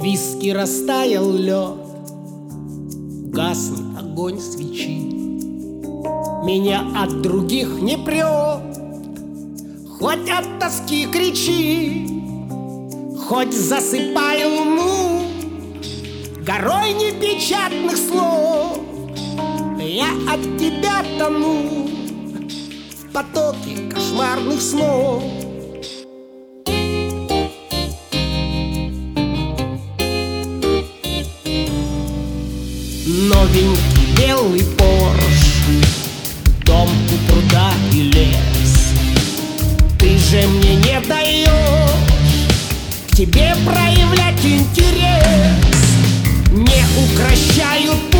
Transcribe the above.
виски растаял лед, гаснет огонь свечи. Меня от других не прет, хоть от тоски кричи, хоть засыпай луну горой непечатных слов. Я от тебя тону в потоке кошмарных снов. Новенький белый Порш, дом у пруда и лес. Ты же мне не даешь к тебе проявлять интерес. Не укрощают